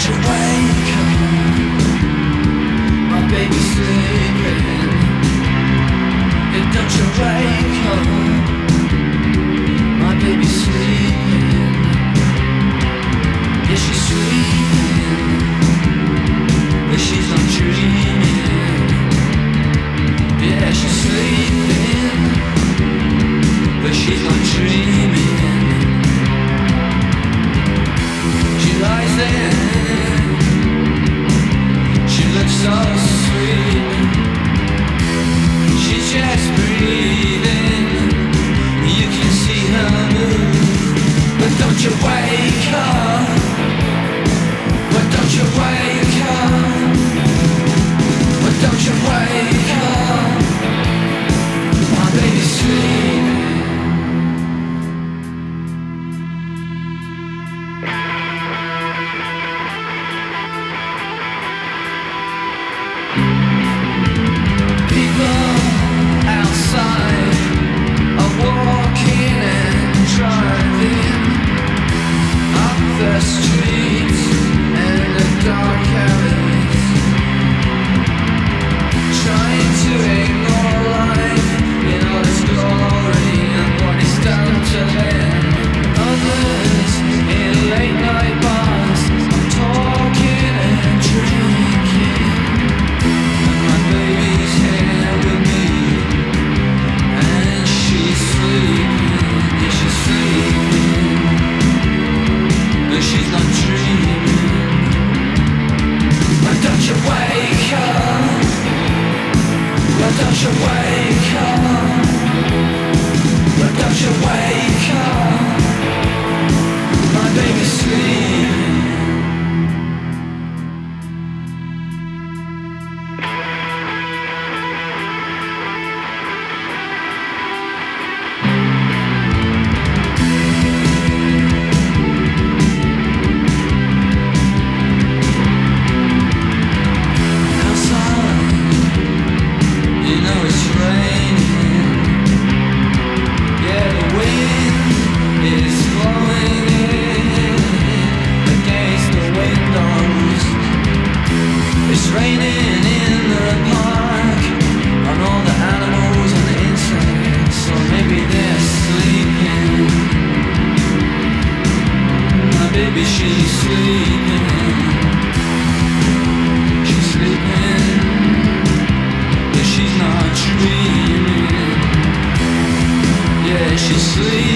you wake up, my baby's sleeping. Yeah, don't you wake up, my baby's sleeping. Yeah, she's sleeping, but she's not dreaming. Yeah, she's sleeping, but she's not dreaming. She lies there, she looks so sweet. She's just breathing, you can see her move. But don't you wake up, but don't you wake up, but don't you wake up, my baby's sleeping. She's sleeping.